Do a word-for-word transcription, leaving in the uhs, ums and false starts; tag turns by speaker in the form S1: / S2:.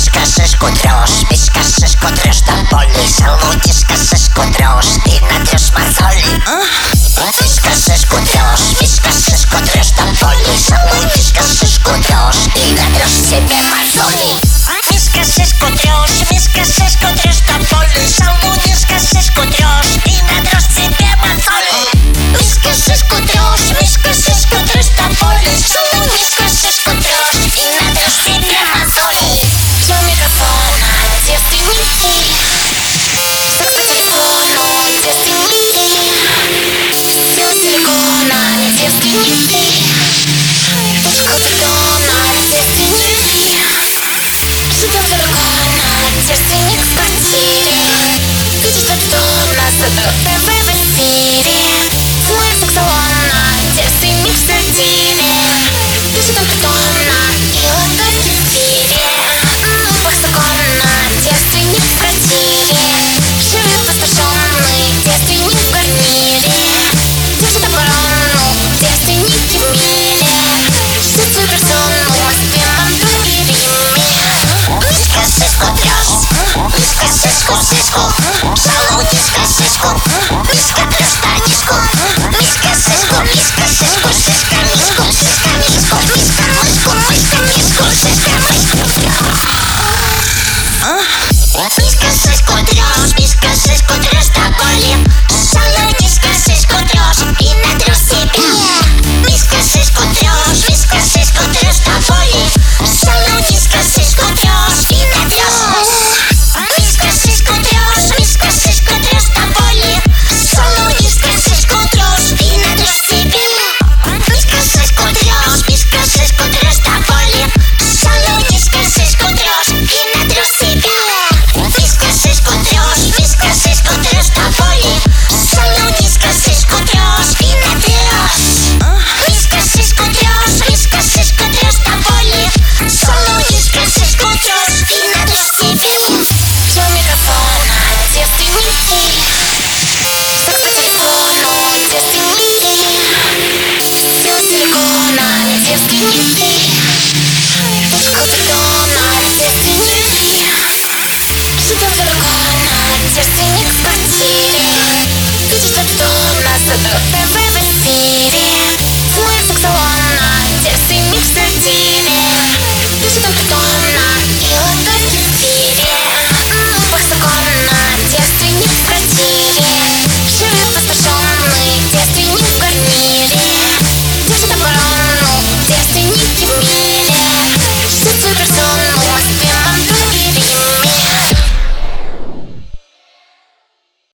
S1: Мишка шишку трешь, мишка шишку трешь до боли. Шалунишка шишку трешь, ты натрешь мозоли. Мишка шишку трешь, мишка шишку трешь до боли. Шалунишка шишку трешь, ты натрешь себе мозоли. Мишка шишку трешь, мишка шишку трешь до боли. Шалунишка шишку трешь, ты натрешь себе мозоли. Мишка шишку трешь, мишка шишку трешь до боли. Шалунишка шишку трешь, ты натрешь себе мозоли. Все микрофона, девственники. Секс по телефону, девственники. Сила силикона, девственники. Точка бетона, девственники. Живем за дракона, девственник в квартире. Видишь бетона, зато ТВ в эфире. Смоет секс-салона, девственник в сортире. Пишет там притомно и латает в эфире. Новых законно, девственник в квартире. Живет постороженный, девственник в гарнире. Держит оборону, девственники в мире. Ждет свою персону, в Москве, Монтрeux и Риме. Мишка шишку трешь, мишка шишку шишку. Шалунишка шишку, мишка трешь штанишку. Мишка шишку, мишка шишку, шишка мишку, шишка мишку. Мишка мышку, мышка мишку, шишка мышку. Мишка шишку трешь, мишка шишку трешь до боли. Шалунишка шишку трешь и натрешь себе. Мишка шишку трешь, мишка шишку трешь до боли. Шалунишка шишку трешь и натрешь. Мишка шишку трешь, мишка шишку трешь до боли. Шалунишка шишку трешь и натрешь себе. Мишка шишку трешь, мишка шишку трешь до боли. Шалунишка шишку трешь и натрешь себе. Мишка шишку трешь, мишка шишку трешь до боли. Шалунишка шишку трешь и натрешь. Мишка шишку трешь, мишка шишку трешь до боли. Шалунишка шишку трешь и натрешь себе. Все микрофона, девственники. Секс по телефону, девственники. Сила силикона, девственники.